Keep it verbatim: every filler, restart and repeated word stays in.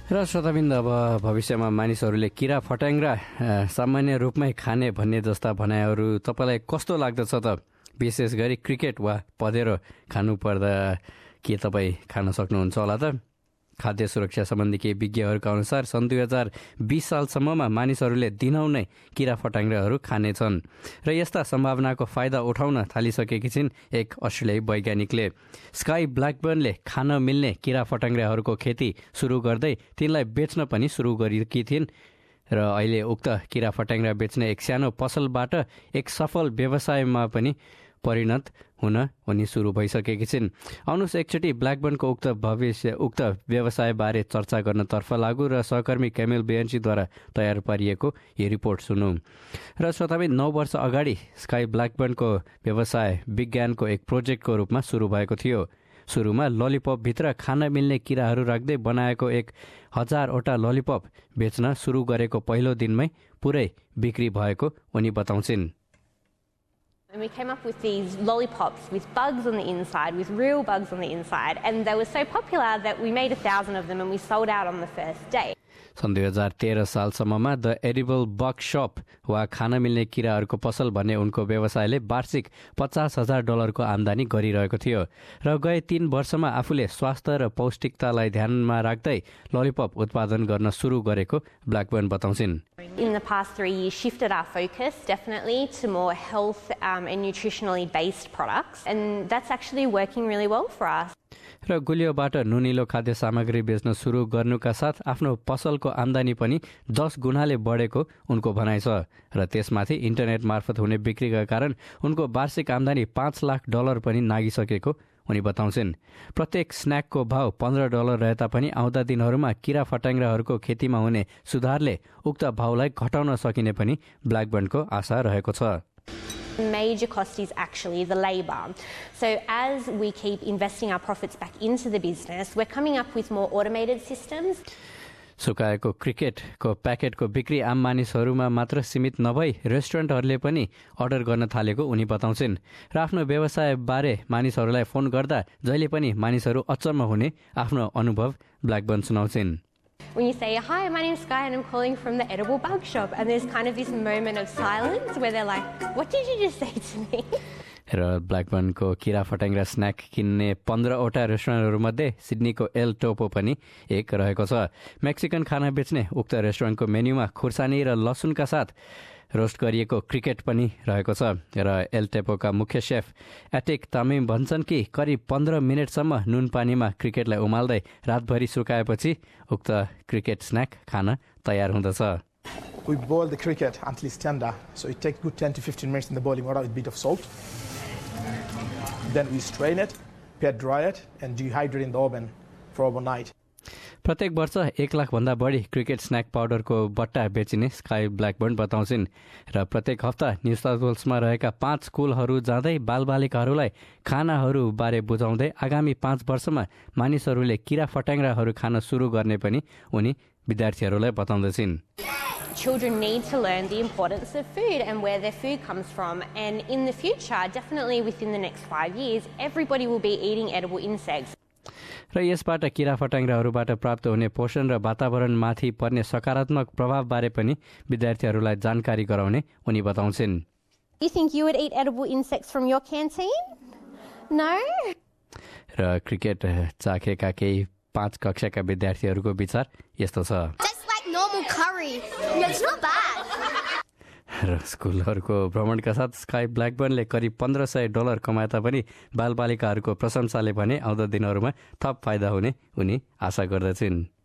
र श्रोताबिन्द, अब भविष्यमा मानिसहरूले किरा फट्याङ्ग्रा सामान्य रूपमै खाने भन्ने जस्ता भनाइहरू तपाईँलाई कस्तो लाग्दछ त? विशेष गरी क्रिकेट वा पँधेरो खानु पर्दा के तपाईँ खान सक्नुहुन्छ होला त? खाद्य सुरक्षा सम्बन्धी केही विज्ञहरूका अनुसार सन् दुई हजार बिस सालसम्ममा मानिसहरूले दिनहुँ नै किरा फट्याङ्ग्राहरू खानेछन् र यस्ता सम्भावनाको फाइदा उठाउन थालिसकेकी छिन् एक अस्ट्रेलियाली वैज्ञानिकले। स्काई ब्ल्याकबर्नले खान मिल्ने किरा फट्याङ्ग्राहरूको खेती सुरु गर्दै तिनलाई बेच्न पनि सुरु गरेकी थिइन् र अहिले उक्त किरा फट्याङ्ग्रा बेच्ने एक सानो पसलबाट एक सफल व्यवसायमा पनि परिणत हुन उनी सुरु भइसकेकी छिन्। आउनुहोस् एकचोटि ब्ल्याकबर्नको उक्त भविष्य उक्त व्यवसायबारे चर्चा गर्नतर्फ लागू र सहकर्मी क्यामेल बेयन्सीद्वारा तयार पारिएको यो रिपोर्ट सुनौँ। र श्रोताबिन, नौ वर्ष अगाडि स्काई ब्ल्याकबर्नको व्यवसाय विज्ञानको एक प्रोजेक्टको रूपमा सुरु भएको थियो। सुरुमा ललिपपभित्र खान मिल्ने किराहरू राख्दै बनाएको एक हजारवटा ललिपप बेच्न सुरु गरेको पहिलो दिनमै पुरै बिक्री भएको उनी बताउँछिन्। And we came up with these lollipops with bugs on the inside, with real bugs on the inside, and they were so popular that we made a thousand of them and we sold out on the first day. सन् दुई हजार तेह्र सालसम्ममा the edible bug शप वा खान मिल्ने किराहरूको पसल भन्ने उनको व्यवसायले वार्षिक पचास हजार डलरको आमदानी गरिरहेको थियो र गए तीन वर्षमा आफूले स्वास्थ्य र पौष्टिकतालाई ध्यानमा राख्दै ललिपप उत्पादन गर्न सुरु गरेको ब्ल्याकबर्न बताउँछिन्। In the past three years, shifted our focus definitely to more health um, and nutritionally based products, and that's actually working really well for us. र गुलियोबाट नुनिलो खाद्य सामग्री बेच्न सुरु गर्नुका साथ आफ्नो पसलको आमदानी पनि दस गुणाले बढेको उनको भनाइ छ र त्यसमाथि इन्टरनेट मार्फत हुने बिक्रीका कारण उनको वार्षिक आमदानी पाँच लाख डलर पनि नागिसकेको उनी बताउँछिन्। प्रत्येक स्न्याकको भाव पन्ध्र डलर रहे तापनि आउँदा दिनहरूमा किरा फट्याङ्ग्राहरूको खेतीमा हुने सुधारले उक्त भावलाई घटाउन सकिने पनि ब्ल्याकबर्नको आशा रहेको छ। Major cost is actually the labour. So as we keep investing our profits back into the business, we're coming up with more automated systems. सुकाएको क्रिकेटको प्याकेटको बिक्री आम मानिसहरूमा मात्र सीमित नभई रेस्टुरेन्टहरूले पनि अर्डर गर्न थालेको उनी बताउँछिन् र आफ्नो व्यवसायबारे मानिसहरूलाई फोन गर्दा जहिले पनि मानिसहरू अचम्म हुने आफ्नो अनुभव ब्ल्याकबर्न सुनाउँछिन्। When you say, "Hi, my name's Sky and I'm calling from the Edible Bug Shop," and there's kind of this moment of silence where they're like, "What did you just say to me?" र ब्ल्याकबर्नको किरा फट्याङ्ग्रा snack किन्ने पन्ध्रवटा रेस्टुरेन्टहरूमध्ये सिडनीको L टोपो पनि एक रहेको छ। Mexican खाना बेच्ने उक्त रेस्टुरेन्टको मेन्यूमा खुर्सानी र लसुनका साथ रोस्ट गरिएको क्रिकेट पनि रहेको छ र एल टेपोका मुख्य शेफ एटिक तामिम भन्छन् कि करिब पन्ध्र मिनटसम्म नुन पानीमा क्रिकेटलाई उमाल्दै रातभरि सुकाएपछि उक्त क्रिकेट स्न्याक खान तयार हुँदछ। We boil the cricket until it's tender, so it takes good ten to fifteen minutes in the boiling water with a bit of salt. Then we strain it, pat dry it, and dehydrate in the oven for overnight. प्रत्येक वर्ष एक लाख भन्दा बढी cricket snack पाउडरको बट्टा बेचिने sky ब्ल्याकबर्न बताउँछिन् र प्रत्येक हप्ता न्यू साउथ वेल्समा रहेका पाँच स्कुलहरू जाँदै बालबालिकाहरूलाई खानाहरू बारे बुझाउँदै आगामी पाँच वर्षमा मानिसहरूले किरा फट्याङ्ग्राहरू खान सुरु गर्ने पनि उनी विद्यार्थीहरूलाई बताउँदछिन्। Children need to learn the importance of food and where their food comes from, and in the future, definitely within the next five years, everybody will be eating edible insects. र यसबाट किरा फट्याङ्ग्राहरूबाट प्राप्त हुने पोषण र वातावरणमाथि पर्ने सकारात्मक प्रभावबारे पनि विद्यार्थीहरूलाई जानकारी गराउने उनी बताउँछिन्। You think you would eat edible insects from your canteen? No? र क्रिकेट चाखेका केही पाँच कक्षाका विद्यार्थीहरूको विचार यस्तो छ। Just like normal curry. It's not bad. र स्कुलहरूको भ्रमणका साथ स्काई ब्ल्याकबर्नले करिब पन्ध्र सय डलर कमाए तापनि बालबालिकाहरूको प्रशंसाले भने आउँदो दिनहरूमा थप फाइदा हुने उनी आशा गर्दछिन्।